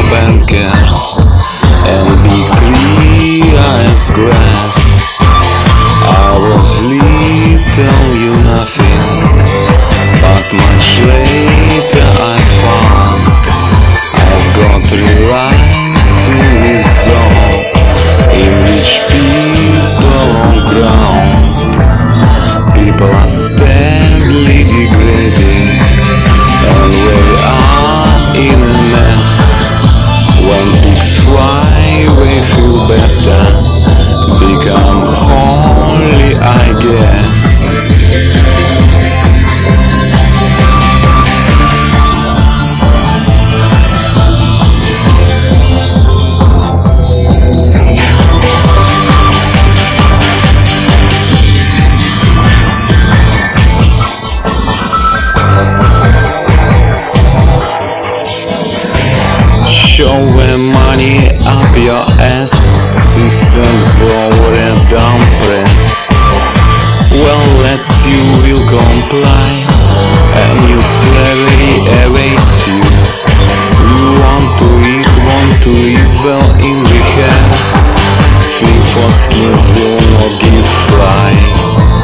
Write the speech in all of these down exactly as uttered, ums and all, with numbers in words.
bankers and be clear as glass. I was little, you nothing, but much later I found I've got three lines in this zone in which people on ground, people are steadily degrading, and we are in a mess. When pigs fly, we feel better, become holy, I guess. Showing money up your ass, systems lower and down press. Well, let's you will comply, and your slavery awaits you. You want to eat, want to live well in the hair. Free for skins will not give fly.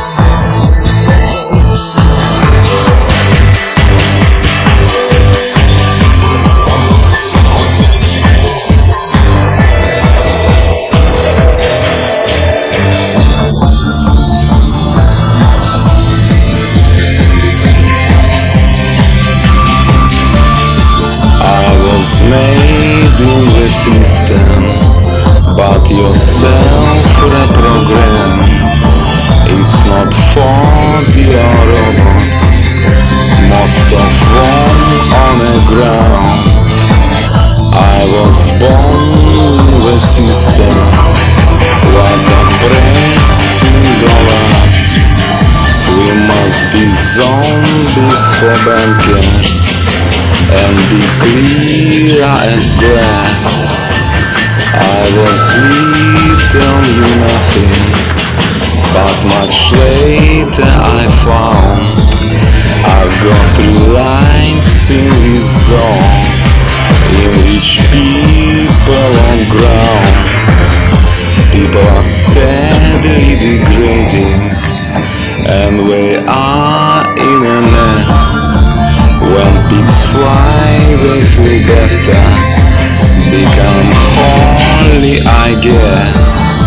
Made in the system, but yourself reprogram. It's not for your robots, most of them on the ground. I was born in the system, like a pressing of us. We must be zombies for bankers and be clear as glass. I was little, you nothing, but much later I found I've got three lines in this zone in which people on ground, people are steadily degrading, and we are in a mess. When pigs fly, they feel better, become holy, I guess.